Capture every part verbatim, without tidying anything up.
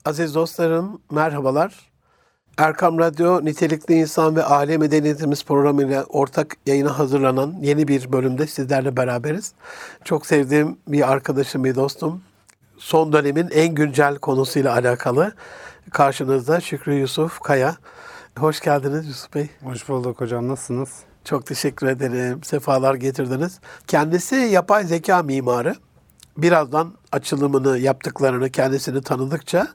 Aziz dostlarım, merhabalar. Erkam Radyo Nitelikli İnsan ve Aile Medeniyetimiz programıyla ortak yayına hazırlanan yeni bir bölümde sizlerle beraberiz. Çok sevdiğim bir arkadaşım, bir dostum. Son dönemin en güncel konusuyla alakalı karşınızda Şükrü Yusuf Kaya. Hoş geldiniz Yusuf Bey. Hoş bulduk hocam. Nasılsınız? Çok teşekkür ederim. Sefalar getirdiniz. Kendisi yapay zeka mimarı. Birazdan açılımını, yaptıklarını, kendisini tanıdıkça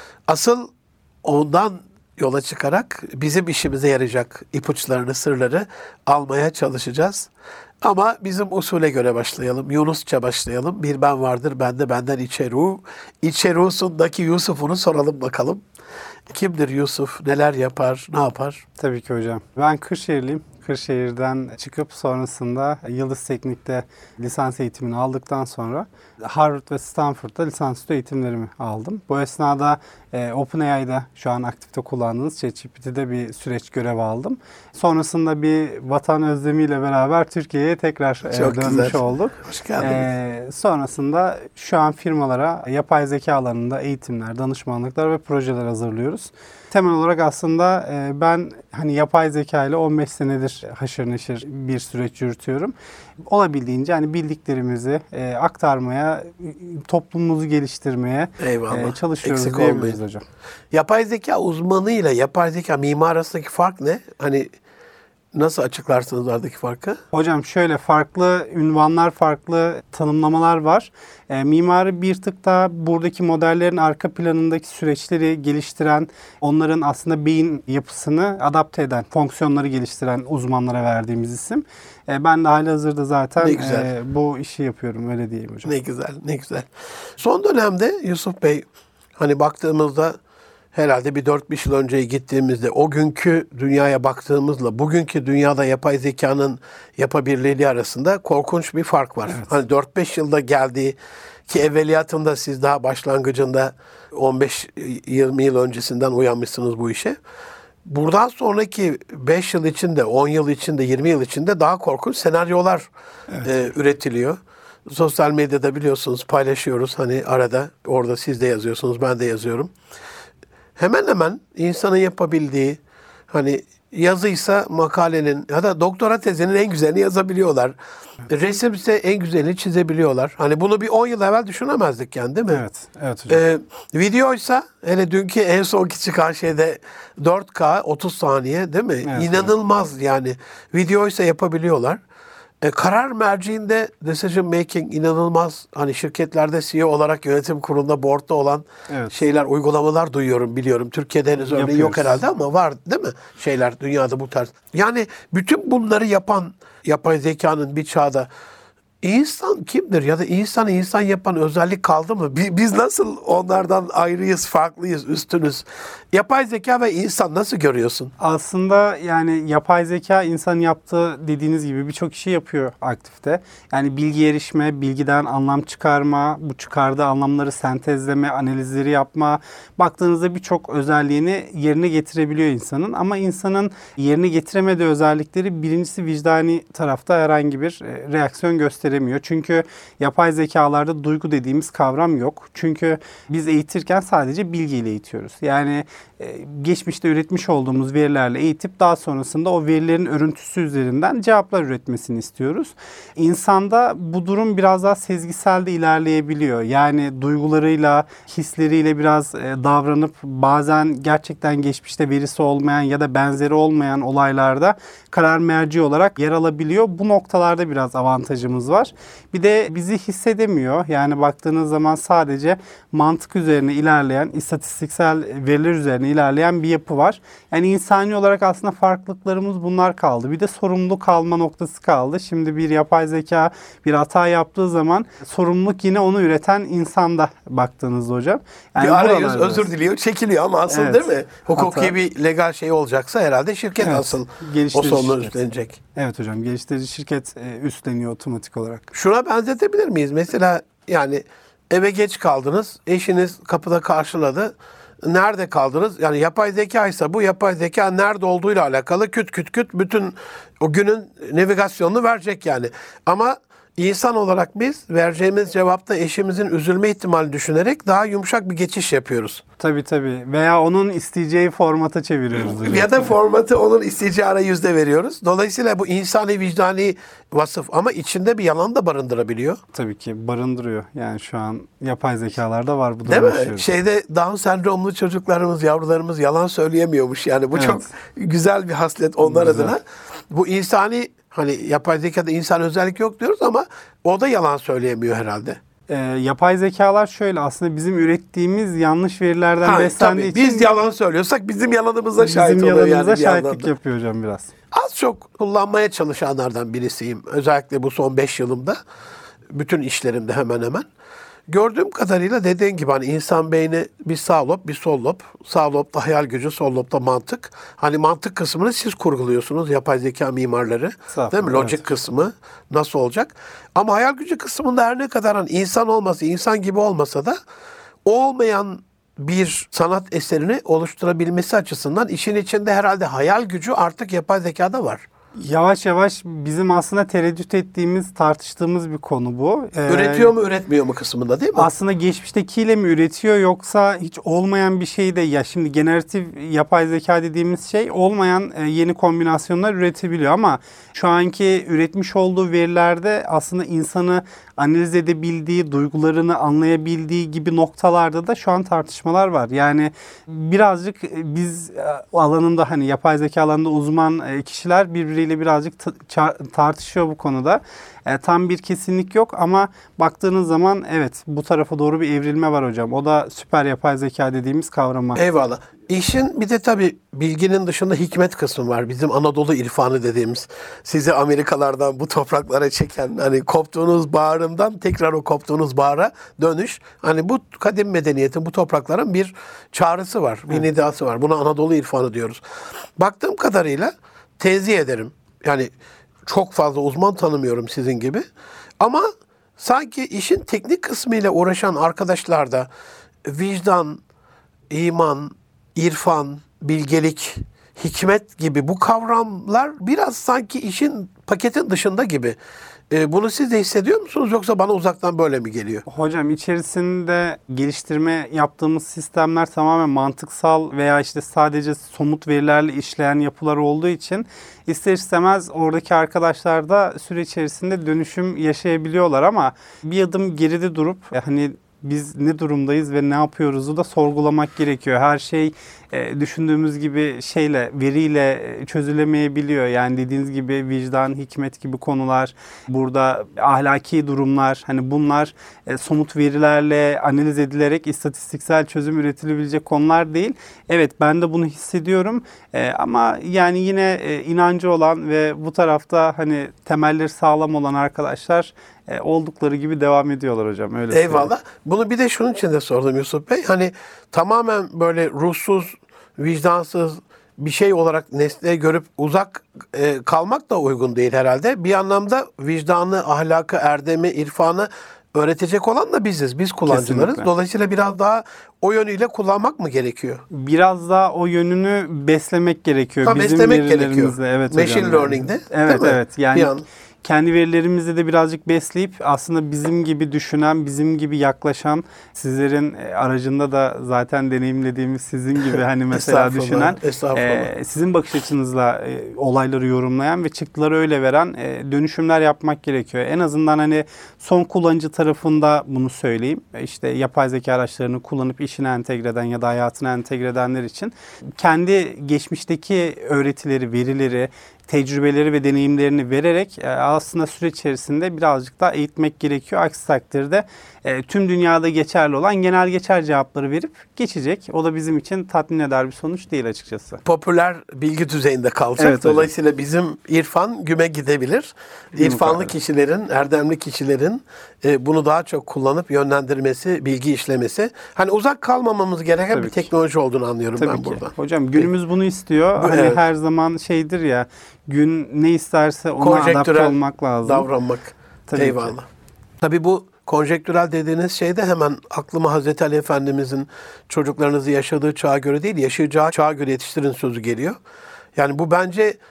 asıl ondan yola çıkarak bizim işimize yarayacak ipuçlarını, sırları almaya çalışacağız. Ama bizim usule göre başlayalım. Yunusça başlayalım. Bir ben vardır, bende benden içeru. İçerusundaki Yusuf'unu soralım bakalım. Kimdir Yusuf? Neler yapar? Ne yapar? Tabii ki hocam. Ben Kırşehirliyim. Kırşehir'den çıkıp sonrasında Yıldız Teknik'te lisans eğitimini aldıktan sonra Harvard ve Stanford'da lisansüstü eğitimlerimi aldım. Bu esnada e, OpenAI'da şu an aktifte kullandığınız ChatGPT'de bir süreç görev aldım. Sonrasında bir vatan özlemiyle beraber Türkiye'ye tekrar e, dönmüş güzel. olduk. Hoş geldiniz. E, sonrasında şu an firmalara yapay zeka alanında eğitimler, danışmanlıklar ve projeler hazırlıyoruz. Temel olarak aslında e, ben hani yapay zeka ile on beş senedir haşır neşir bir süreç yürütüyorum. Olabildiğince hani bildiklerimizi e, aktarmaya, toplumumuzu geliştirmeye e, çalışıyoruz Eksik diyebiliriz olmayın. hocam. Yapay zeka uzmanıyla yapay zeka mimar arasındaki fark ne? Hani nasıl açıklarsınız aradaki farkı? Hocam şöyle farklı ünvanlar, farklı tanımlamalar var. E, mimarı bir tık daha buradaki modellerin arka planındaki süreçleri geliştiren, onların aslında beyin yapısını adapte eden, fonksiyonları geliştiren uzmanlara verdiğimiz isim. E, ben de halihazırda zaten e, bu işi yapıyorum, öyle diyeyim hocam. Ne güzel, ne güzel. Son dönemde Yusuf Bey, hani baktığımızda herhalde bir dört beş yıl önceye gittiğimizde o günkü dünyaya baktığımızla bugünkü dünyada yapay zekanın yapabilirliği arasında korkunç bir fark var. Evet. Hani dört beş yılda geldiği ki evveliyatında siz daha başlangıcında on beş yirmi yıl öncesinden uyanmışsınız bu işe. Buradan sonraki beş yıl içinde, on yıl içinde, yirmi yıl içinde daha korkunç senaryolar evet. e, üretiliyor. Sosyal medyada biliyorsunuz paylaşıyoruz. Hani arada orada siz de yazıyorsunuz, ben de yazıyorum. Hemen hemen insanın yapabildiği, hani yazıysa makalenin ya da doktora tezinin en güzelini yazabiliyorlar. Evet. Resimse en güzelini çizebiliyorlar. Hani bunu bir on yıl evvel düşünemezdik yani, değil mi? Evet, evet hocam. Ee, videoysa hele dünkü en sonki çıkan şeyde dört K otuz saniye, değil mi? Evet, İnanılmaz evet. Yani. Videoysa yapabiliyorlar. E, karar merciinde decision making inanılmaz. Hani şirketlerde C E O olarak yönetim kurulunda, board'da olan evet. şeyler, uygulamalar duyuyorum, biliyorum. Türkiye'de henüz örneği yok herhalde ama var, değil mi? Şeyler dünyada bu tarz. Yani bütün bunları yapan yapay zekanın bir çağda İnsan kimdir ya da insanı insan yapan özellik kaldı mı? Biz nasıl onlardan ayrıyız, farklıyız, üstünüz? Yapay zeka ve insan nasıl görüyorsun? Aslında yani yapay zeka insanın yaptığı dediğiniz gibi birçok işi yapıyor aktifte. Yani bilgi erişme, bilgiden anlam çıkarma, bu çıkardığı anlamları sentezleme, analizleri yapma. Baktığınızda birçok özelliğini yerine getirebiliyor insanın. Ama insanın yerine getiremediği özellikleri birincisi vicdani tarafta herhangi bir reaksiyon gösteriyor. Çünkü yapay zekalarda duygu dediğimiz kavram yok. Çünkü biz eğitirken sadece bilgiyle eğitiyoruz. Yani geçmişte üretmiş olduğumuz verilerle eğitip daha sonrasında o verilerin örüntüsü üzerinden cevaplar üretmesini istiyoruz. İnsanda bu durum biraz daha sezgisel de ilerleyebiliyor. Yani duygularıyla, hisleriyle biraz davranıp bazen gerçekten geçmişte verisi olmayan ya da benzeri olmayan olaylarda karar merci olarak yer alabiliyor. Bu noktalarda biraz avantajımız var. Bir de bizi hissedemiyor. Yani baktığınız zaman sadece mantık üzerine ilerleyen, istatistiksel veriler üzerine ilerleyen bir yapı var. Yani insani olarak aslında farklılıklarımız bunlar kaldı. Bir de sorumluluk alma noktası kaldı. Şimdi bir yapay zeka bir hata yaptığı zaman sorumluluk yine onu üreten insanda baktığınızda hocam. Yani bir arayüz özür diliyor, çekiliyor ama asıl evet, değil mi? Hukuki hata. Bir legal şey olacaksa herhalde şirket evet, asıl o sorunu üstlenecek. Evet hocam, geliştirici şirket üstleniyor otomatik olarak. Şuna benzetebilir miyiz? Mesela yani eve geç kaldınız, eşiniz kapıda karşıladı. Nerede kaldınız? Yani yapay zeka ise bu yapay zeka nerede olduğuyla alakalı küt küt küt bütün o günün navigasyonunu verecek yani. Ama İnsan olarak biz vereceğimiz cevapta eşimizin üzülme ihtimalini düşünerek daha yumuşak bir geçiş yapıyoruz. Tabii tabii. Veya onun isteyeceği formata çeviriyoruz. hocam. Ya da formatı onun isteyeceği arayüzde veriyoruz. Dolayısıyla bu insani vicdani vasıf ama içinde bir yalan da barındırabiliyor. Tabii ki barındırıyor. Yani şu an yapay zekalarda var bu Değil durum mi? yaşıyoruz. Şeyde Down sendromlu çocuklarımız, yavrularımız yalan söyleyemiyormuş. Yani bu Evet. çok güzel bir haslet onlar Güzel. adına. Bu insani, hani yapay zekada insan özellik yok diyoruz ama o da yalan söyleyemiyor herhalde. Ee, yapay zekalar şöyle aslında bizim ürettiğimiz yanlış verilerden Ha, beslendiği tabii, için biz yalan söylüyorsak bizim yalanımıza şahit bizim oluyor yalanımıza yani bir şahitlik yandan da. yapıyor hocam biraz. Az çok kullanmaya çalışanlardan birisiyim. Özellikle bu son beş yılımda. Bütün işlerimde hemen hemen. Gördüğüm kadarıyla dediğin gibi hani insan beyni bir sağ lob, bir sol lob. Sağ lobda hayal gücü, sol lobda mantık. Hani mantık kısmını siz kurguluyorsunuz, yapay zeka mimarları. Sağ Değil mi? olun, Logic evet. kısmı nasıl olacak? Ama hayal gücü kısmında her ne kadar hani insan olması, insan gibi olmasa da olmayan bir sanat eserini oluşturabilmesi açısından işin içinde herhalde hayal gücü artık yapay zekada var. Yavaş yavaş bizim aslında tereddüt ettiğimiz, tartıştığımız bir konu bu. Ee, Üretiyor mu, üretmiyor mu kısmında değil mi? Aslında geçmiştekiyle mi üretiyor yoksa hiç olmayan bir şey de ya şimdi generatif yapay zeka dediğimiz şey olmayan e, yeni kombinasyonlar üretebiliyor ama şu anki üretmiş olduğu verilerde aslında insanı analiz edebildiği, duygularını anlayabildiği gibi noktalarda da şu an tartışmalar var. Yani birazcık biz e, alanında hani yapay zeka alanında uzman e, kişiler birbiriyle birazcık t- ça- tartışıyor bu konuda. E, tam bir kesinlik yok ama baktığınız zaman evet bu tarafa doğru bir evrilme var hocam. O da süper yapay zeka dediğimiz kavrama. Eyvallah. İşin bir de tabii bilginin dışında hikmet kısmı var. Bizim Anadolu irfanı dediğimiz. Sizi Amerikalardan bu topraklara çeken, hani koptuğunuz bağrımdan tekrar o koptuğunuz bağra dönüş. Hani bu kadim medeniyetin, bu toprakların bir çağrısı var, bir nidası var. Buna Anadolu irfanı diyoruz. Baktığım kadarıyla tenzih ederim. Yani çok fazla uzman tanımıyorum sizin gibi. Ama sanki işin teknik kısmıyla uğraşan arkadaşlar da vicdan, iman, irfan, bilgelik, hikmet gibi bu kavramlar biraz sanki işin paketin dışında gibi. Ee, bunu siz de hissediyor musunuz yoksa bana uzaktan böyle mi geliyor? Hocam içerisinde geliştirme yaptığımız sistemler tamamen mantıksal veya işte sadece somut verilerle işleyen yapılar olduğu için ister istemez oradaki arkadaşlar da süre içerisinde dönüşüm yaşayabiliyorlar ama bir adım geride durup hani biz ne durumdayız ve ne yapıyoruzu da sorgulamak gerekiyor. Her şey e, düşündüğümüz gibi şeyle, veriyle e, çözülemeyebiliyor. Yani dediğiniz gibi vicdan, hikmet gibi konular, burada ahlaki durumlar, hani bunlar e, somut verilerle analiz edilerek istatistiksel çözüm üretilebilecek konular değil. Evet ben de bunu hissediyorum e, ama yani yine e, inancı olan ve bu tarafta hani temelleri sağlam olan arkadaşlar e, oldukları gibi devam ediyorlar hocam. Öyle söyleyeyim. Eyvallah. Bunu bir de şunun için de sordum Yusuf Bey. Hani tamamen böyle ruhsuz, vicdansız bir şey olarak nesne görüp uzak e, kalmak da uygun değil herhalde. Bir anlamda vicdanı, ahlakı, erdemi, irfanı öğretecek olan da biziz. Biz kullanıcılarız. Kesinlikle. Dolayısıyla biraz daha o yönüyle kullanmak mı gerekiyor? Biraz daha o yönünü beslemek gerekiyor. Ha, Bizim beslemek verilerimizle. gerekiyor. Evet Machine hocam. learning'de, Evet değil mi? evet. Yani Bir an- kendi verilerimizle de birazcık besleyip aslında bizim gibi düşünen, bizim gibi yaklaşan, sizlerin e, aracında da zaten deneyimlediğimiz sizin gibi hani mesela Estağfurullah, düşünen, estağfurullah. e, sizin bakış açınızla e, olayları yorumlayan ve çıktıları öyle veren e, dönüşümler yapmak gerekiyor. En azından hani son kullanıcı tarafında bunu söyleyeyim. E, İşte yapay zeka araçlarını kullanıp işine entegre eden ya da hayatına entegre edenler için kendi geçmişteki öğretileri, verileri, tecrübeleri ve deneyimlerini vererek e, aslında süreç içerisinde birazcık daha eğitmek gerekiyor. Aksi takdirde e, tüm dünyada geçerli olan genel geçer cevapları verip geçecek. O da bizim için tatmin eder bir sonuç değil açıkçası. Popüler bilgi düzeyinde kalacak. Evet hocam. Dolayısıyla bizim irfan güme gidebilir. İrfanlı Mutlaka. kişilerin, erdemli kişilerin e, bunu daha çok kullanıp yönlendirmesi, bilgi işlemesi. Hani uzak kalmamamız gereken Tabii bir ki. teknoloji olduğunu anlıyorum Tabii ben ki. buradan. Hocam günümüz bunu istiyor. Bu- hani evet. her zaman şeydir ya, gün ne isterse ona adapte Konjektürel olmak lazım. davranmak. Tabii Eyvallah. ki. Tabii bu konjektürel dediğiniz şeyde hemen aklıma Hazreti Ali Efendimizin çocuklarınızı yaşadığı çağa göre değil, yaşayacağı çağa göre yetiştirin sözü geliyor. Yani bu bence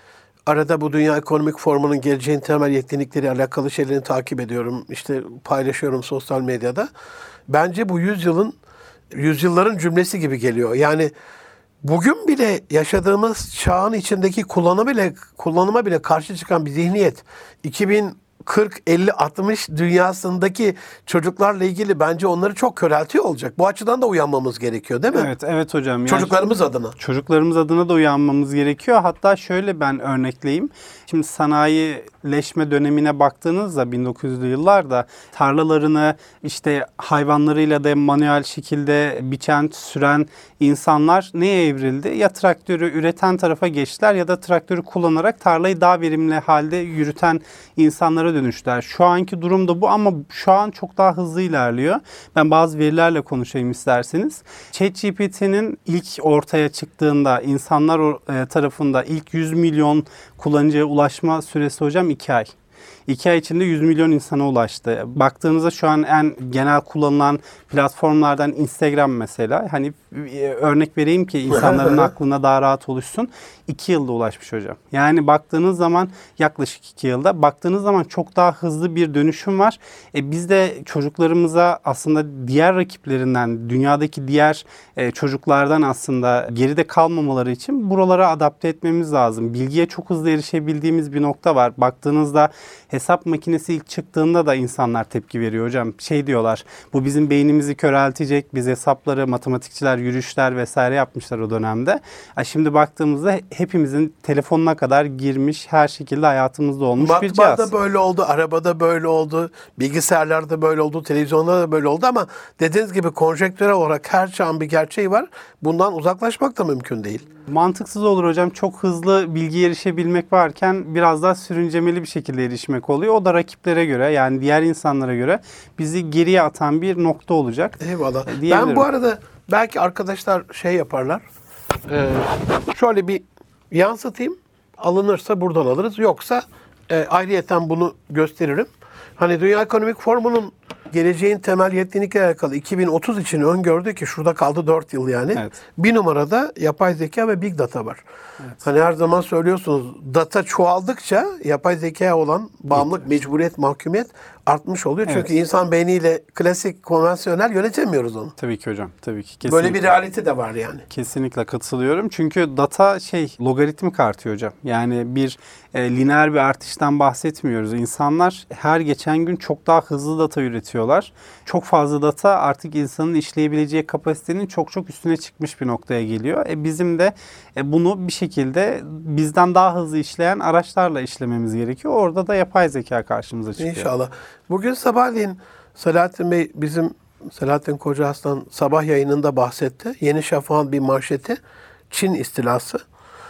arada bu Dünya Ekonomik Forumu'nun geleceğin temel yetkinlikleri alakalı şeylerini takip ediyorum. İşte paylaşıyorum sosyal medyada. Bence bu yüzyılın, yüzyılların cümlesi gibi geliyor. Yani bugün bile yaşadığımız çağın içindeki kullanıma bile, kullanıma bile karşı çıkan bir zihniyet. iki bin kırk, elli, altmış dünyasındaki çocuklarla ilgili bence onları çok köreltiyor olacak. Bu açıdan da uyanmamız gerekiyor değil mi? Evet, evet hocam. Yani Çocuklarımız adına. Çocuklarımız adına da uyanmamız gerekiyor. Hatta şöyle ben örnekleyeyim. Şimdi sanayileşme dönemine baktığınızda bin dokuz yüzlü yıllarda tarlalarını işte hayvanlarıyla da manuel şekilde biçen, süren insanlar neye evrildi? Ya traktörü üreten tarafa geçtiler ya da traktörü kullanarak tarlayı daha verimli halde yürüten insanlara dönüştüler. Şu anki durum da bu ama şu an çok daha hızlı ilerliyor. Ben bazı verilerle konuşayım isterseniz. ChatGPT'nin ilk ortaya çıktığında insanlar tarafında ilk yüz milyon kullanıcıya ulaşma süresi hocam iki ay. iki ay içinde yüz milyon insana ulaştı. Baktığınızda şu an en genel kullanılan platformlardan Instagram mesela. Hani örnek vereyim ki insanların aklına daha rahat oluşsun. iki yılda ulaşmış hocam. Yani baktığınız zaman yaklaşık iki yılda. Baktığınız zaman çok daha hızlı bir dönüşüm var. E biz de çocuklarımıza aslında diğer rakiplerinden, dünyadaki diğer e, çocuklardan aslında geride kalmamaları için buralara adapte etmemiz lazım. Bilgiye çok hızlı erişebildiğimiz bir nokta var. Baktığınızda hesap makinesi ilk çıktığında da insanlar tepki veriyor hocam. Şey diyorlar, bu bizim beynimizi köreltecek. Biz hesapları, matematikçiler, yürüyüşler vesaire yapmışlar o dönemde. E şimdi baktığımızda hepimizin telefonuna kadar girmiş, her şekilde hayatımızda olmuş bir cihaz. Matbaada böyle oldu, arabada böyle oldu, bilgisayarlarda böyle oldu, televizyonda da böyle oldu ama dediğiniz gibi konjektürel olarak her çağın bir gerçeği var. Bundan uzaklaşmak da mümkün değil. Mantıksız olur hocam. Çok hızlı bilgiye erişebilmek varken biraz daha sürüncemeli bir şekilde erişmek oluyor. O da rakiplere göre, yani diğer insanlara göre bizi geriye atan bir nokta olacak. Eyvallah. Ben bu arada belki arkadaşlar şey yaparlar. Ee, şöyle bir yansıtayım. Alınırsa buradan alırız. Yoksa e, ayrıyeten bunu gösteririm. Hani Dünya Ekonomik Forumu'nun geleceğin temel yetkinlikle alakalı iki bin otuz için öngördü ki şurada kaldı dört yıl yani. Evet. Bir numarada yapay zeka ve big data var. Evet. Hani her zaman söylüyorsunuz, data çoğaldıkça yapay zekaya olan bağımlılık, evet, mecburiyet, mahkumiyet artmış oluyor. Evet. Çünkü insan beyniyle klasik, konvansiyonel yönetemiyoruz onu. Tabii ki hocam. Tabii ki. Kesinlikle. Böyle bir realite de var yani. Kesinlikle katılıyorum. Çünkü data şey logaritmik artıyor hocam. Yani bir e, lineer bir artıştan bahsetmiyoruz. İnsanlar her geçen gün çok daha hızlı data üretiyorlar. Çok fazla data artık insanın işleyebileceği kapasitenin çok çok üstüne çıkmış bir noktaya geliyor. E, bizim de e, bunu bir şekilde bizden daha hızlı işleyen araçlarla işlememiz gerekiyor. Orada da yapay zeka karşımıza çıkıyor. İnşallah. Bugün sabahleyin Selahattin Bey, bizim Selahattin Kocaaslan sabah yayınında bahsetti. Yeni Şafak'ın bir manşeti, Çin istilası.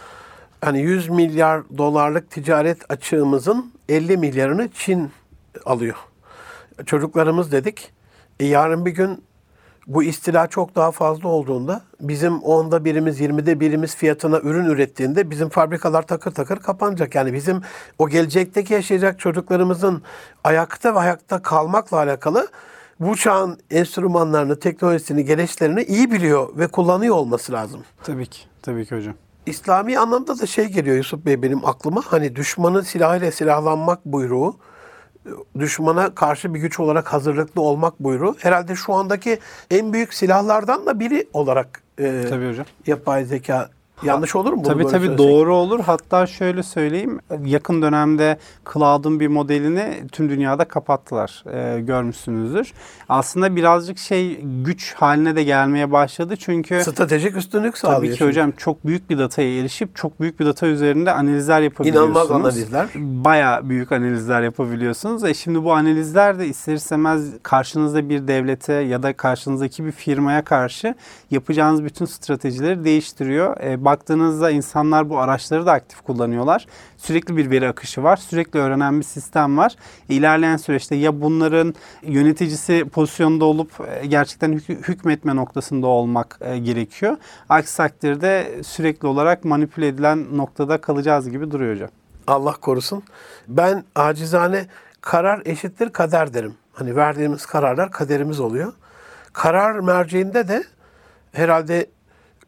Hani yüz milyar dolarlık ticaret açığımızın elli milyarını Çin alıyor. Çocuklarımız dedik. E yarın bir gün bu istila çok daha fazla olduğunda, bizim onda birimiz, yirmide birimiz fiyatına ürün ürettiğinde bizim fabrikalar takır takır kapanacak. Yani bizim o gelecekteki yaşayacak çocuklarımızın ayakta ve ayakta kalmakla alakalı bu çağın enstrümanlarını, teknolojisini, gereçlerini iyi biliyor ve kullanıyor olması lazım. Tabii ki. Tabii ki hocam. İslami anlamda da şey geliyor Yusuf Bey benim aklıma. Hani düşmanın silahıyla silahlanmak buyruğu, düşmana karşı bir güç olarak hazırlıklı olmak buyruğu herhalde şu andaki en büyük silahlardan da biri olarak e, tabii hocam. Yapay zeka. Yanlış olur mu? Tabii tabii doğru olur. Hatta şöyle söyleyeyim. Yakın dönemde Cloud'un bir modelini tüm dünyada kapattılar. Ee, görmüşsünüzdür. Aslında birazcık şey güç haline de gelmeye başladı. Çünkü stratejik üstünlük sağlıyor. Tabii ki hocam çok büyük bir dataya erişip çok büyük bir data üzerinde analizler yapabiliyorsunuz. İnanılmaz analizler. Bayağı büyük analizler yapabiliyorsunuz. E şimdi bu analizler de ister istemez karşınızda bir devlete ya da karşınızdaki bir firmaya karşı yapacağınız bütün stratejileri değiştiriyor. E, Baktığınızda insanlar bu araçları da aktif kullanıyorlar. Sürekli bir veri akışı var. Sürekli öğrenen bir sistem var. İlerleyen süreçte ya bunların yöneticisi pozisyonda olup gerçekten hük- hükmetme noktasında olmak gerekiyor. Aksi takdirde sürekli olarak manipüle edilen noktada kalacağız gibi duruyor hocam. Allah korusun. Ben acizane karar eşittir kader derim. Hani verdiğimiz kararlar kaderimiz oluyor. Karar merceğinde de herhalde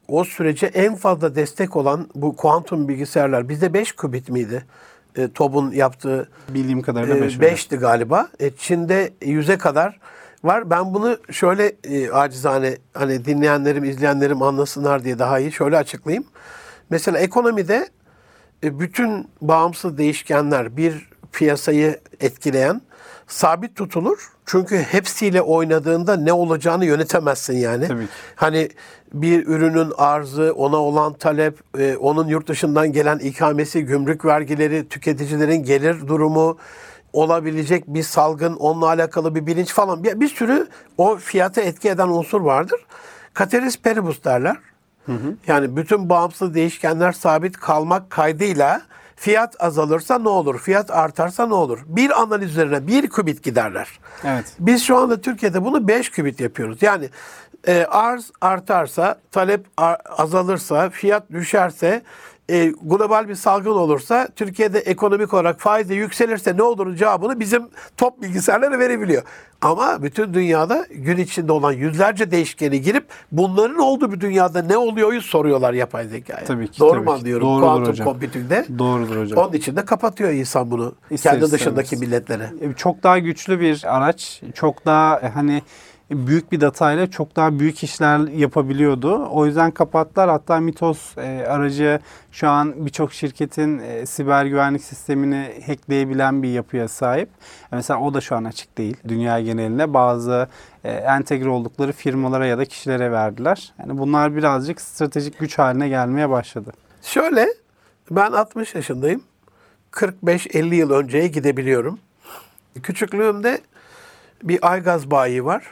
o sürece en fazla destek olan bu kuantum bilgisayarlar. Bizde beş qubit miydi? E, TOB'un yaptığı Bildiğim kadarıyla e, beş. beşti galiba. E, Çin'de yüze kadar var. Ben bunu şöyle e, acizane hani dinleyenlerim, izleyenlerim anlasınlar diye daha iyi şöyle açıklayayım. Mesela ekonomide e, bütün bağımsız değişkenler bir piyasayı etkileyen sabit tutulur. Çünkü hepsiyle oynadığında ne olacağını yönetemezsin yani. Tabii ki. Hani bir ürünün arzı, ona olan talep, e, onun yurt dışından gelen ikamesi, gümrük vergileri, tüketicilerin gelir durumu, olabilecek bir salgın, onunla alakalı bir bilinç falan. Bir, bir sürü o fiyata etki eden unsur vardır. Ceteris paribus derler. Hı hı. Yani bütün bağımsız değişkenler sabit kalmak kaydıyla fiyat azalırsa ne olur? Fiyat artarsa ne olur? Bir analiz üzerine bir kübit giderler. Evet. Biz şu anda Türkiye'de bunu beş kübit yapıyoruz. Yani e, arz artarsa, talep ar- azalırsa, fiyat düşerse, e, global bir salgın olursa, Türkiye'de ekonomik olarak faiz de yükselirse ne olur cevabını bizim top bilgisayarlara verebiliyor. Ama bütün dünyada gün içinde olan yüzlerce değişkeni girip bunların olduğu bir dünyada ne oluyor'yu soruyorlar yapay zekaya. Tabii ki. Doğru tabii mu ki. anlıyorum? Doğrudur Kuantum hocam. computing'de. Doğrudur hocam. Onun için de kapatıyor insan bunu. İster kendi istemez. dışındaki milletlere. Çok daha güçlü bir araç. Çok daha e, hani büyük bir datayla çok daha büyük işler yapabiliyordu. O yüzden kapattılar. Hatta Mitos e, aracı şu an birçok şirketin e, siber güvenlik sistemini hackleyebilen bir yapıya sahip. Mesela o da şu an açık değil. Dünya genelinde bazı e, entegre oldukları firmalara ya da kişilere verdiler. Yani bunlar birazcık stratejik güç haline gelmeye başladı. Şöyle, ben altmış yaşındayım. kırk beş elli yıl önceye gidebiliyorum. Küçüklüğümde bir Aygaz bayi var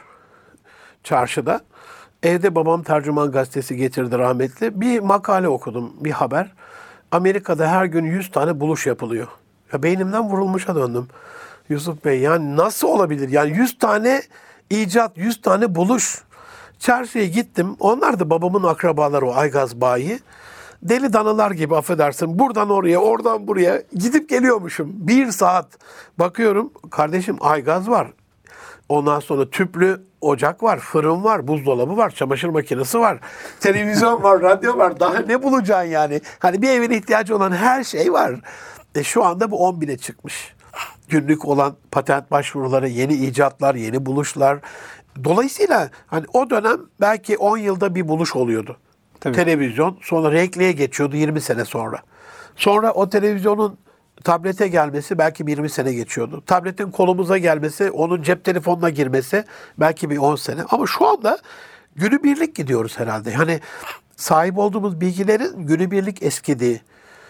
çarşıda. Evde babam Tercüman Gazetesi getirdi rahmetli. Bir makale okudum, bir haber. Amerika'da her gün yüz tane buluş yapılıyor. Ya beynimden vurulmuşa döndüm. Yusuf Bey, yani nasıl olabilir? Yani yüz tane icat, yüz tane buluş. Çarşıya gittim. Onlar da babamın akrabaları, o Aygaz bayi. Deli danalar gibi, affedersin. Buradan oraya, oradan buraya gidip geliyormuşum. Bir saat bakıyorum. Kardeşim, aygaz var. Ondan sonra tüplü ocak var, fırın var, buzdolabı var, çamaşır makinesi var, televizyon var, radyo var. Daha ne bulacaksın yani? Hani bir evin ihtiyacı olan her şey var. E şu anda bu on bine çıkmış. Günlük olan patent başvuruları, yeni icatlar, yeni buluşlar. Dolayısıyla hani o dönem belki on yılda bir buluş oluyordu. Tabii. Televizyon, sonra renkliye geçiyordu yirmi sene sonra. Sonra o televizyonun tablete gelmesi belki bir yirmi sene geçiyordu. Tabletin kolumuza gelmesi, onun cep telefonuna girmesi belki bir on sene. Ama şu anda günübirlik gidiyoruz herhalde. Hani sahip olduğumuz bilgilerin günübirlik eskidiği,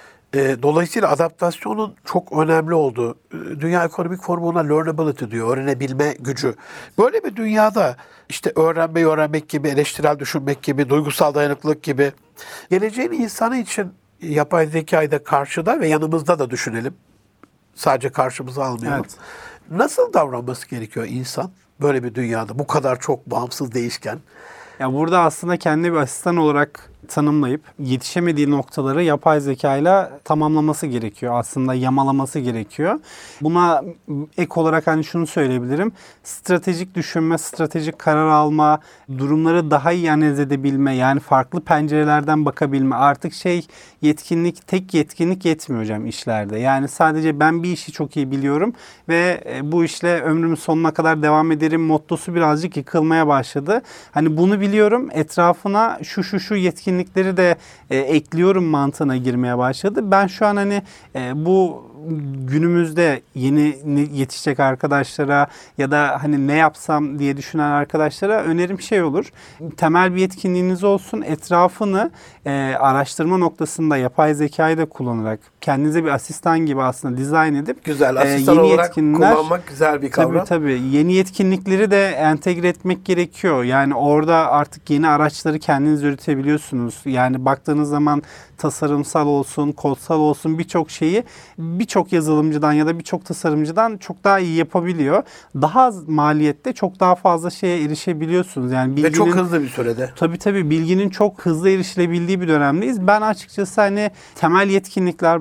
e, dolayısıyla adaptasyonun çok önemli olduğu, Dünya Ekonomik Forumu ona learnability diyor, öğrenebilme gücü. Böyle bir dünyada işte öğrenmeyi öğrenmek gibi, eleştirel düşünmek gibi, duygusal dayanıklılık gibi, geleceğin insanı için yapay zekayı da karşıda ve yanımızda da düşünelim. Sadece karşımıza almayalım. Evet. Nasıl davranması gerekiyor insan böyle bir dünyada? Bu kadar çok bağımsız değişken. Ya burada aslında kendi bir asistan olarak tanımlayıp yetişemediği noktaları yapay zekayla tamamlaması gerekiyor. Aslında yamalaması gerekiyor. Buna ek olarak hani şunu söyleyebilirim. Stratejik düşünme, stratejik karar alma, durumları daha iyi analiz edebilme, yani farklı pencerelerden bakabilme. Artık şey yetkinlik, tek yetkinlik yetmiyor hocam işlerde. Yani sadece ben bir işi çok iyi biliyorum ve bu işle ömrümün sonuna kadar devam ederim mottosu birazcık yıkılmaya başladı. Hani bunu biliyorum, etrafına şu şu şu yetkinlikleri de e, ekliyorum mantığına girmeye başladı. Ben şu an hani e, bu günümüzde yeni yetişecek arkadaşlara ya da hani ne yapsam diye düşünen arkadaşlara önerim şey olur. Temel bir yetkinliğiniz olsun. Etrafını e, araştırma noktasında yapay zekayı da kullanarak kendinize bir asistan gibi aslında dizayn edip Güzel, e, asistan yeni olarak yetkinler, kullanmak güzel bir kavram. Tabii tabii. Yeni yetkinlikleri de entegre etmek gerekiyor. Yani orada artık yeni araçları kendiniz üretebiliyorsunuz. Yani baktığınız zaman tasarımsal olsun, kodsal olsun birçok şeyi birçok yazılımcıdan ya da birçok tasarımcıdan çok daha iyi yapabiliyor. Daha az maliyette çok daha fazla şeye erişebiliyorsunuz. Yani bilginin, ve çok hızlı bir sürede. Tabii tabii bilginin çok hızlı erişilebildiği bir dönemdeyiz. Ben açıkçası hani temel yetkinlikler bu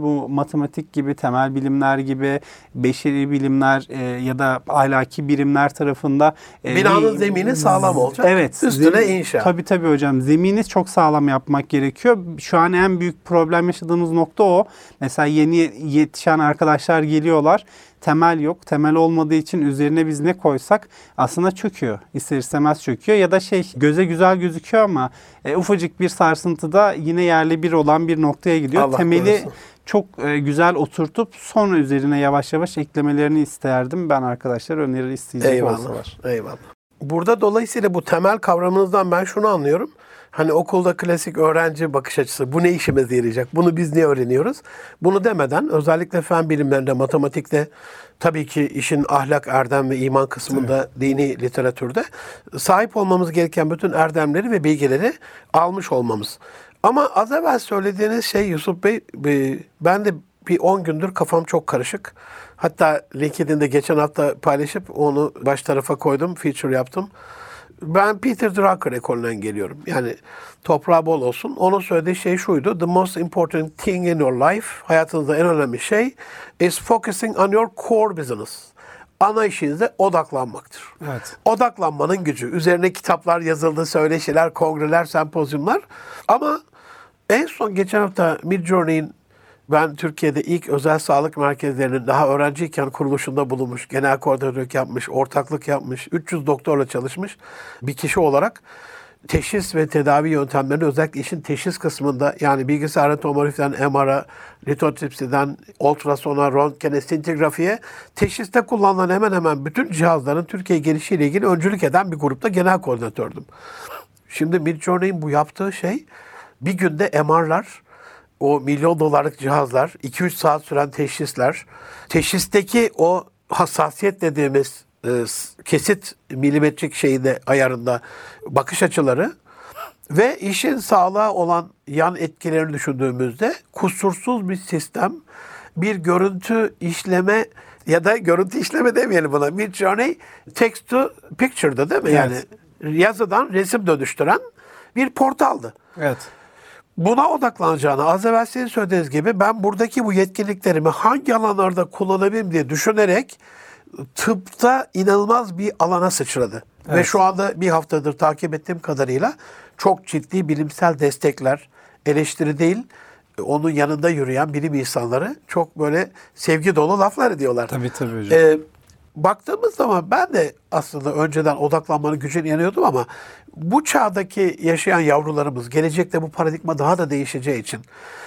bu matematik gibi, temel bilimler gibi, beşeri bilimler e, ya da ahlaki birimler tarafında e, binanın bir, zemini sağlam olacak. Evet. Üstüne zem- inşa. Tabii tabii hocam. Zemini çok sağlam yapmak gerekiyor. Şu an en büyük problem yaşadığımız nokta o. Mesela yeni yetişen arkadaşlar geliyorlar. Temel yok. Temel olmadığı için üzerine biz ne koysak aslında çöküyor. İster istemez çöküyor. Ya da şey göze güzel gözüküyor ama e, ufacık bir sarsıntıda yine yerli bir olan bir noktaya gidiyor. Allah Temeli korusun. çok e, güzel oturtup sonra üzerine yavaş yavaş eklemelerini isterdim. Ben arkadaşlar öneri isteyecek Eyvallah. olsalar. Eyvallah. Burada dolayısıyla bu temel kavramınızdan ben şunu anlıyorum. Hani okulda klasik öğrenci bakış açısı. Bu ne işimize yarayacak? Bunu biz niye öğreniyoruz? Bunu demeden özellikle fen bilimlerinde, matematikte, tabii ki işin ahlak, erdem ve iman kısmında, evet, dini literatürde sahip olmamız gereken bütün erdemleri ve bilgileri almış olmamız. Ama az evvel söylediğiniz şey Yusuf Bey, ben de bir on gündür kafam çok karışık. Hatta LinkedIn'de geçen hafta paylaşıp onu baş tarafa koydum, feature yaptım. Ben Peter Drucker ekolünden geliyorum. Yani toprağı bol olsun. Onun söylediği şey şuydu. The most important thing in your life, hayatınızda en önemli şey, is focusing on your core business. Ana işinize odaklanmaktır. Evet. Odaklanmanın gücü. Üzerine kitaplar yazıldı, söyleşiler, kongreler, sempozyumlar. Ama en son geçen hafta Midjourney'in, ben Türkiye'de ilk özel sağlık merkezlerinin daha öğrenciyken kuruluşunda bulunmuş, genel koordinatörlük yapmış, ortaklık yapmış, üç yüz doktorla çalışmış bir kişi olarak teşhis ve tedavi yöntemlerini özellikle işin teşhis kısmında, yani bilgisayar tomografiden M R'a, litotipsiden ultrasona, röntgene, sintigrafiye, teşhiste kullanılan hemen hemen bütün cihazların Türkiye gelişiyle ilgili öncülük eden bir grupta genel koordinatördüm. Şimdi Midjourney'in bu yaptığı şey, bir günde M R'lar, o milyon dolarlık cihazlar, iki üç saat süren teşhisler, teşhisteki o hassasiyet dediğimiz e, kesit milimetrik şeyinde ayarında bakış açıları ve işin sağlığa olan yan etkilerini düşündüğümüzde kusursuz bir sistem, bir görüntü işleme ya da görüntü işleme demeyelim buna. Midjourney text to picture'da değil mi? Evet. Yani yazıdan resim dönüştüren bir portaldı. Evet. Buna odaklanacağını, az evvel sizin söylediğiniz gibi, ben buradaki bu yetkinliklerimi hangi alanlarda kullanabilirim diye düşünerek tıpta inanılmaz bir alana sıçradı. Evet. Ve şu anda bir haftadır takip ettiğim kadarıyla çok ciddi bilimsel destekler, eleştiri değil, onun yanında yürüyen bilim insanları çok böyle sevgi dolu laflar ediyorlar. Tabii tabii hocam. Ee, baktığımız zaman ben de aslında önceden odaklanmanın gücüne inanıyordum ama bu çağdaki yaşayan yavrularımız gelecekte bu paradigma daha da değişeceği için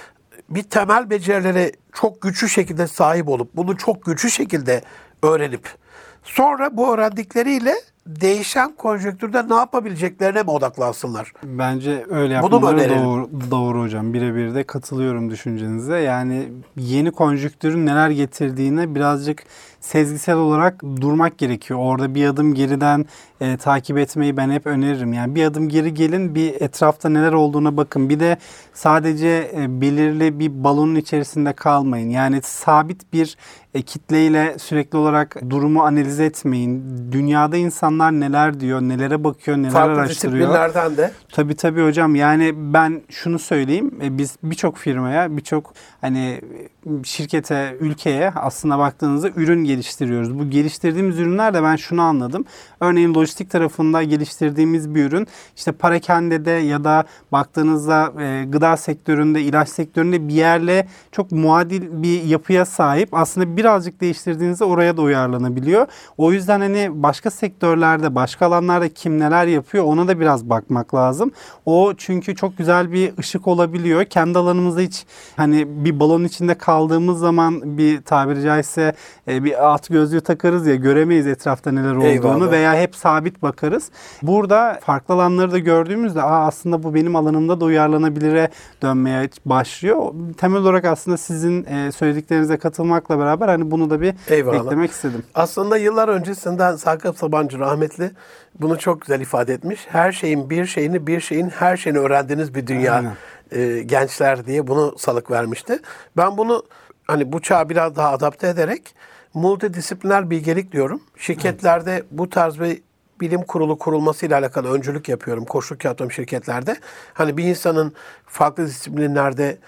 bir temel becerilere çok güçlü şekilde sahip olup bunu çok güçlü şekilde öğrenip sonra bu öğrendikleriyle değişen konjonktürde ne yapabileceklerine mi odaklansınlar? Bence öyle Bunu mu yapmaları önerelim? doğru, doğru hocam. Birebir de katılıyorum düşüncenize. Yani yeni konjonktürün neler getirdiğine birazcık sezgisel olarak durmak gerekiyor. Orada bir adım geriden e, takip etmeyi ben hep öneririm. Yani bir adım geri gelin, bir etrafta neler olduğuna bakın. Bir de sadece e, belirli bir balonun içerisinde kalmayın. Yani sabit bir e, kitleyle sürekli olarak durumu analiz etmeyin. Dünyada insanlar neler diyor, nelere bakıyor, neler Farklı araştırıyor. disiplinlerden de. Tabii tabii hocam. Yani ben şunu söyleyeyim. E, Biz birçok firmaya, birçok hani şirkete, ülkeye aslında baktığınızda ürün geliştiriyoruz. Bu geliştirdiğimiz ürünler de ben şunu anladım. Örneğin lojistik tarafında geliştirdiğimiz bir ürün işte parakende'de ya da baktığınızda e, gıda sektöründe, ilaç sektöründe bir yerle çok muadil bir yapıya sahip. Aslında birazcık değiştirdiğinizde oraya da uyarlanabiliyor. O yüzden hani başka sektörlerde, başka alanlarda kim neler yapıyor ona da biraz bakmak lazım. O çünkü çok güzel bir ışık olabiliyor. Kendi alanımızda hiç hani bir balon içinde kaldığımız zaman bir tabiri caizse e, bir at gözlüğü takarız ya, göremeyiz etrafta neler olduğunu. Eyvallah. Veya hep sabit bakarız. Burada farklı alanları da gördüğümüzde Aa, aslında bu benim alanımda da uyarlanabilire dönmeye başlıyor. Temel olarak aslında sizin e, söylediklerinize katılmakla beraber hani bunu da bir Eyvallah. eklemek istedim. Aslında yıllar öncesinden Sakıp Sabancı rahmetli bunu çok güzel ifade etmiş. Her şeyin bir şeyini, bir şeyin her şeyini öğrendiğiniz bir dünya e, gençler diye bunu salık vermişti. Ben bunu hani bu çağa biraz daha adapte ederek multidisipliner bilgelik diyorum. Şirketlerde evet. bu tarz bir bilim kurulu kurulmasıyla alakalı öncülük yapıyorum. Koçluk yaptığım şirketlerde. Hani bir insanın farklı disiplinlerde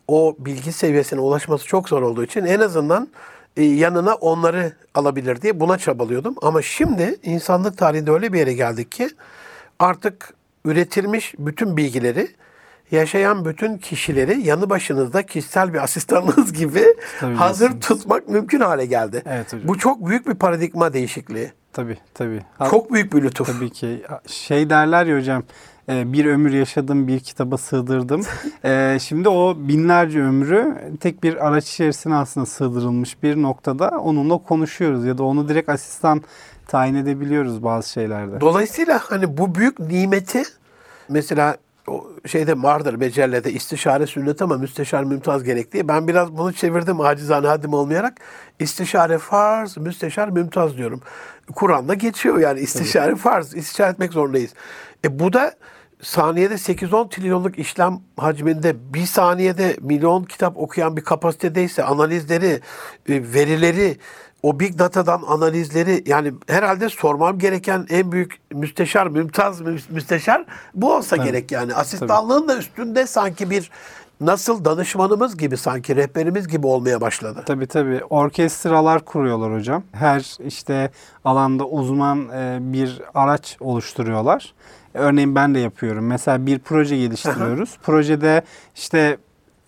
o bilgi seviyesine ulaşması çok zor olduğu için en azından e, yanına onları alabilir diye buna çabalıyordum. Ama şimdi insanlık tarihinde öyle bir yere geldik ki artık üretilmiş bütün bilgileri, yaşayan bütün kişileri yanı başınızda kişisel bir asistanınız gibi Tabii hazır diyorsunuz. tutmak mümkün hale geldi. Evet hocam. Bu çok büyük bir paradigma değişikliği. Tabii tabii. Çok büyük bir lütuf. Tabii ki. Şey derler ya hocam, e, bir ömür yaşadım, bir kitaba sığdırdım. E, Şimdi o binlerce ömrü tek bir araç içerisine aslında sığdırılmış bir noktada onunla konuşuyoruz ya da onu direkt asistan tayin edebiliyoruz bazı şeylerde. Dolayısıyla hani bu büyük nimeti mesela o şeyde vardır Becelle'de istişare sünnet ama müsteşar mümtaz gerek diye. Ben biraz bunu çevirdim acizane haddim olmayarak. İstişare farz, müsteşar mümtaz diyorum. Kur'an'da geçiyor yani istişare Tabii. farz. İstişare etmek zorundayız. E bu da saniyede sekiz on trilyonluk işlem hacminde bir saniyede milyon kitap okuyan bir kapasitedeyse analizleri, verileri, o Big Data'dan analizleri yani herhalde sormam gereken en büyük müsteşar, mümtaz müsteşar bu olsa Tabii. gerek yani. Asistanlığın da üstünde sanki bir nasıl danışmanımız gibi sanki rehberimiz gibi olmaya başladı. Tabii tabii. Orkestralar kuruyorlar hocam. Her işte alanda uzman bir araç oluşturuyorlar. Örneğin ben de yapıyorum. Mesela bir proje geliştiriyoruz. Aha. Projede işte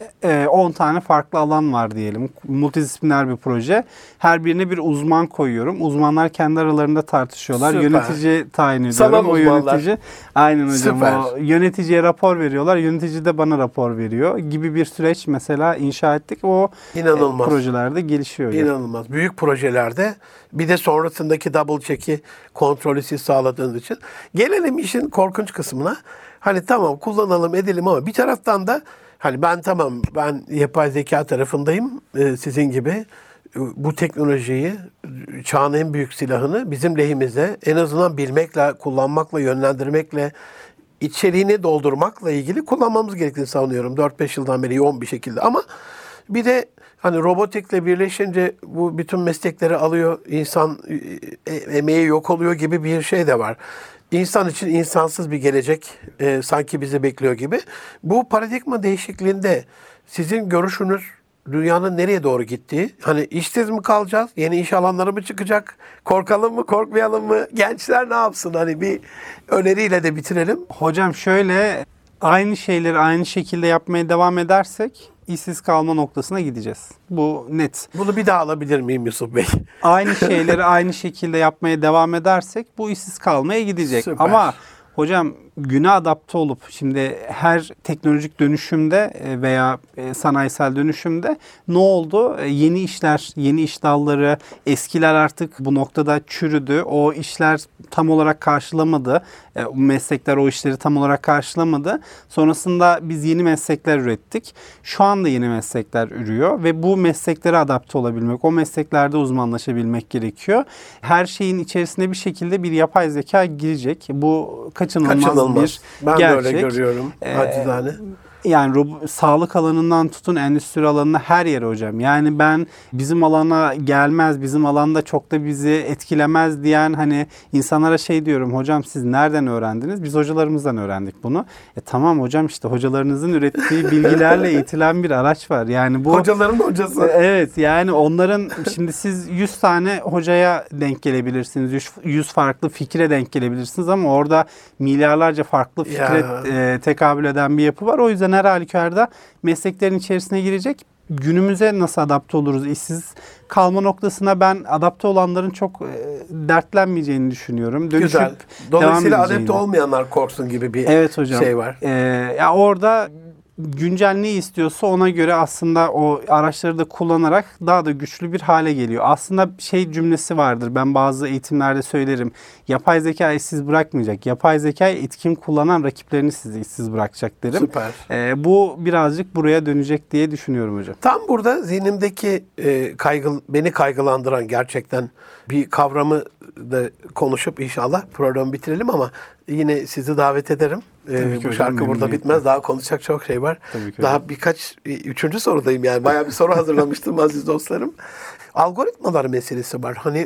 on tane farklı alan var diyelim. Multidisipliner bir proje. Her birine bir uzman koyuyorum. Uzmanlar kendi aralarında tartışıyorlar. Süper. Yönetici tayin ediyorum. Sanal o uzmanlar. yönetici aynen hocam. Süper. O yöneticiye rapor veriyorlar. Yönetici de bana rapor veriyor gibi bir süreç mesela inşa ettik. O İnanılmaz. E, projelerde gelişiyor. İnanılmaz. Yani. Büyük projelerde bir de sonrasındaki double check'i kontrolü siz sağladığınız için. Gelelim işin korkunç kısmına. Hani tamam kullanalım edelim ama bir taraftan da hani ben tamam ben yapay zeka tarafındayım e, sizin gibi bu teknolojiyi çağın en büyük silahını bizim lehimize en azından bilmekle, kullanmakla, yönlendirmekle, içeriğini doldurmakla ilgili kullanmamız gerektiğini savunuyorum. dört beş yıldan beri yoğun bir şekilde ama bir de hani robotikle birleşince bu bütün meslekleri alıyor, insan e, emeği yok oluyor gibi bir şey de var. İnsan için insansız bir gelecek e, sanki bizi bekliyor gibi. Bu paradigma değişikliğinde sizin görüşünüz dünyanın nereye doğru gittiği? Hani işsiz mi kalacağız? Yeni iş alanları mı çıkacak? Korkalım mı, korkmayalım mı? Gençler ne yapsın? Hani bir öneriyle de bitirelim. Hocam şöyle aynı şeyleri aynı şekilde yapmaya devam edersek işsiz kalma noktasına gideceğiz. Bu net. Bunu bir daha alabilir miyim Yusuf Bey? Aynı şeyleri aynı şekilde yapmaya devam edersek bu işsiz kalmaya gidecek. Süper. Ama hocam güne adapte olup şimdi her teknolojik dönüşümde veya sanayisel dönüşümde ne oldu? Yeni işler, yeni iş dalları, eskiler artık bu noktada çürüdü. O işler tam olarak karşılamadı. Meslekler o işleri tam olarak karşılamadı. Sonrasında biz yeni meslekler ürettik. Şu anda yeni meslekler ürüyor ve bu mesleklere adapte olabilmek, o mesleklerde uzmanlaşabilmek gerekiyor. Her şeyin içerisine bir şekilde bir yapay zeka girecek. Bu kaçınılmaz, kaçınılmaz. bir ben gerçek. Ben de öyle görüyorum. Acizane. Ee, Yani rob- sağlık alanından tutun endüstri alanına her yere hocam. Yani ben bizim alana gelmez, bizim alanda çok da bizi etkilemez diyen hani insanlara şey diyorum. Hocam siz nereden öğrendiniz? Biz hocalarımızdan öğrendik bunu. E tamam hocam işte hocalarınızın ürettiği bilgilerle eğitilen bir araç var. Yani bu hocaların hocası. Evet yani onların şimdi siz yüz tane hocaya denk gelebilirsiniz. yüz farklı fikre denk gelebilirsiniz ama orada milyarlarca farklı fikre e, tekabül eden bir yapı var. O yüzden her halükarda mesleklerin içerisine girecek. Günümüze nasıl adapte oluruz? İşsiz kalma noktasına ben adapte olanların çok e, dertlenmeyeceğini düşünüyorum. Dönüşüp Güzel. Dolayısıyla adapte olmayanlar korksun gibi bir evet hocam. şey var. E, ya orada güncel ne istiyorsa ona göre aslında o araçları da kullanarak daha da güçlü bir hale geliyor. Aslında şey cümlesi vardır. Ben bazı eğitimlerde söylerim. Yapay zeka işsiz bırakmayacak. Yapay zekayı etkin kullanan rakiplerini sizi işsiz bırakacak derim. Süper. Ee, bu birazcık buraya dönecek diye düşünüyorum hocam. Tam burada zihnimdeki e, kaygı, beni kaygılandıran gerçekten bir kavramı da konuşup inşallah programı bitirelim ama yine sizi davet ederim. Ee, bu şarkı burada bitmez. Daha konuşacak çok şey var. Daha birkaç, üçüncü sorudayım yani. Bayağı bir soru hazırlamıştım aziz dostlarım. Algoritmalar meselesi var. Hani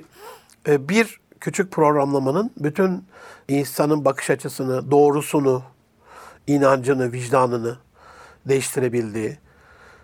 bir küçük programlamanın bütün insanın bakış açısını, doğrusunu, inancını, vicdanını değiştirebildiği,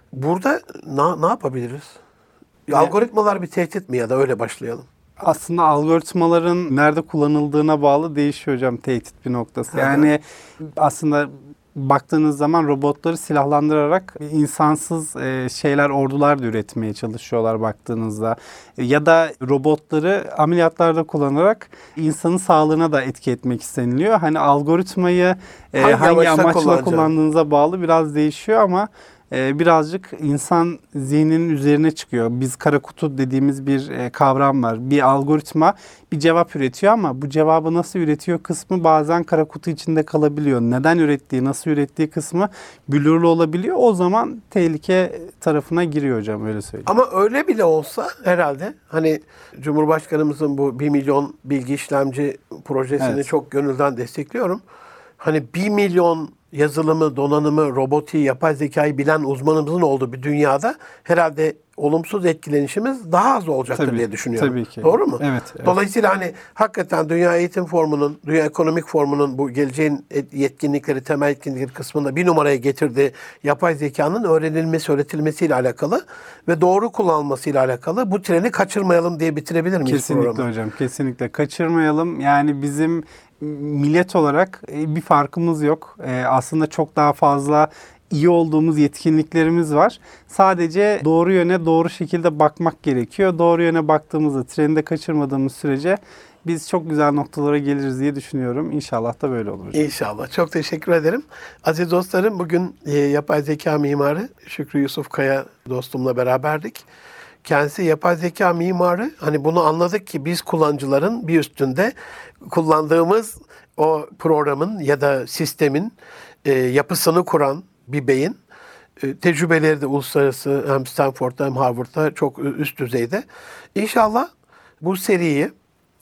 Burada ne, ne yapabiliriz? Algoritmalar bir tehdit mi, ya da öyle başlayalım? Aslında algoritmaların nerede kullanıldığına bağlı değişiyor hocam, tehdit bir noktası. Yani aslında baktığınız zaman robotları silahlandırarak insansız e, şeyler, ordular da üretmeye çalışıyorlar baktığınızda. Ya da robotları ameliyatlarda kullanarak insanın sağlığına da etki etmek isteniliyor. Hani algoritmayı e, Hangi hangi amaçla amaçla kullanacağım? kullandığınıza bağlı biraz değişiyor ama e, birazcık insan zihninin üzerine çıkıyor. Biz kara kutu dediğimiz bir e, kavram var. Bir algoritma bir cevap üretiyor ama bu cevabı nasıl üretiyor kısmı bazen kara kutu içinde kalabiliyor. Neden ürettiği, nasıl ürettiği kısmı blurlu olabiliyor. O zaman tehlike tarafına giriyor hocam, öyle söyleyeyim. Ama öyle bile olsa herhalde, hani Cumhurbaşkanımızın bu bir milyon bilgi işlemci projesini Evet. çok gönülden destekliyorum. Hani bir milyon yazılımı, donanımı, robotiği, yapay zekayı bilen uzmanımızın olduğu bir dünyada herhalde olumsuz etkilenişimiz daha az olacaktır Tabii, diye düşünüyorum. tabii ki. Doğru mu? Evet, evet. Dolayısıyla hani hakikaten Dünya Eğitim Forumu'nun, Dünya Ekonomik Forumu'nun bu geleceğin yetkinlikleri, temel yetkinlikleri kısmında bir numaraya getirdiği yapay zekanın öğrenilmesi, öğretilmesiyle alakalı ve doğru kullanılmasıyla alakalı, bu treni kaçırmayalım diye bitirebilir miyiz Kesinlikle programı? hocam, kesinlikle kaçırmayalım. Yani bizim millet olarak bir farkımız yok. Aslında çok daha fazla iyi olduğumuz yetkinliklerimiz var. Sadece doğru yöne doğru şekilde bakmak gerekiyor. Doğru yöne baktığımızda, treni de kaçırmadığımız sürece biz çok güzel noktalara geliriz diye düşünüyorum. İnşallah da böyle olur hocam. İnşallah. Çok teşekkür ederim. Aziz dostlarım, bugün e, yapay zeka mimarı Şükrü Yusuf Kaya dostumla beraberdik. Kendisi yapay zeka mimarı. Hani bunu anladık ki biz kullanıcıların bir üstünde kullandığımız o programın ya da sistemin e, yapısını kuran bir beyin. E, tecrübeleri de uluslararası hem Stanford'da hem Harvard'da çok üst düzeyde. İnşallah bu seriyi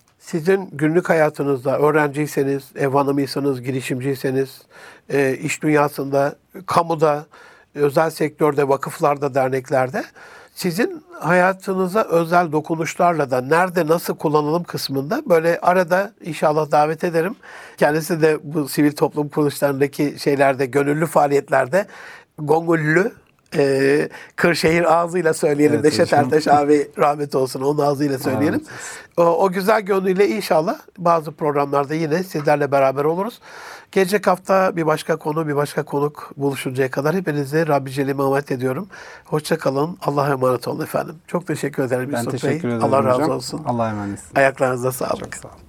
sizin günlük hayatınızda, öğrenciyseniz, ev hanımıysanız, girişimciyseniz, e, iş dünyasında, kamuda, özel sektörde, vakıflarda, derneklerde sizin hayatınıza özel dokunuşlarla da nerede nasıl kullanalım kısmında böyle arada inşallah davet ederim. Kendisi de bu sivil toplum kuruluşlarındaki şeylerde, gönüllü faaliyetlerde gongüllü, Ee, Kırşehir ağzıyla söyleyelim. Evet, Neşet hocam. Ertaş abi rahmet olsun. Onun ağzıyla söyleyelim. O, o güzel gönlüyle inşallah bazı programlarda yine sizlerle beraber oluruz. Gelecek hafta bir başka konu, bir başka konuk buluşuncaya kadar hepinize Rabbi Celle'ime emanet ediyorum. Hoşça kalın. Allah'a emanet olun efendim. Çok teşekkür ederim Ben Yusuf Bey. teşekkür ederim Allah razı hocam. olsun. Allah'a emanet. Ayaklarınıza sağlık. Çok sağ olun.